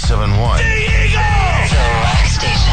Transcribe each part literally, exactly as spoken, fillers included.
ninety-seven point one. The Eagle! The Rock Station.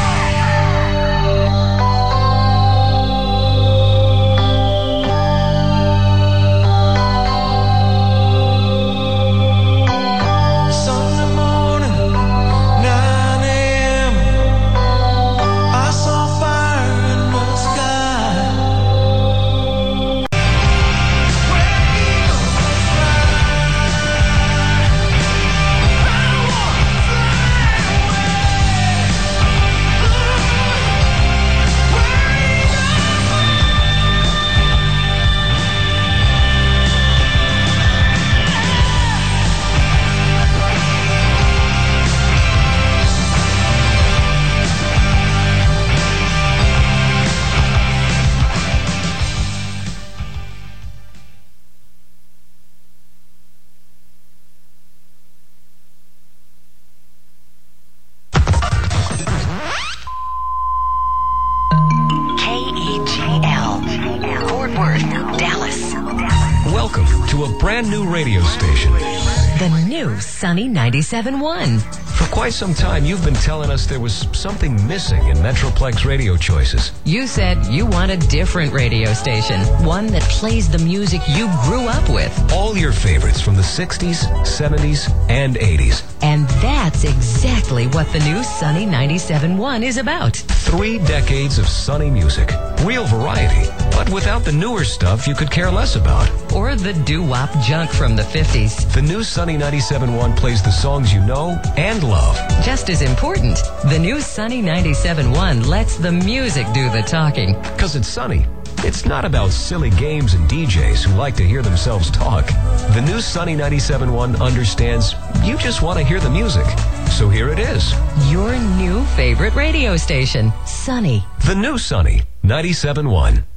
New radio station. The new Sunny ninety-seven point one. For quite some time, you've been telling us there was something missing in Metroplex radio choices. You said you want a different radio station, one that plays the music you grew up with. All your favorites from the sixties, seventies, and eighties. And that's exactly what the new Sunny ninety-seven point one is about. Three decades of Sunny music. Real variety, but without the newer stuff you could care less about. Or the doo-wop junk from the fifties. The new Sunny ninety-seven point one plays the songs you know and love. Just as important, the new Sunny ninety-seven point one lets the music do the talking. Because it's Sunny. It's not about silly games and D Js who like to hear themselves talk. The new Sunny ninety-seven point one understands you just want to hear the music. So here it is. Your new favorite radio station, Sunny. The new Sunny ninety-seven point one.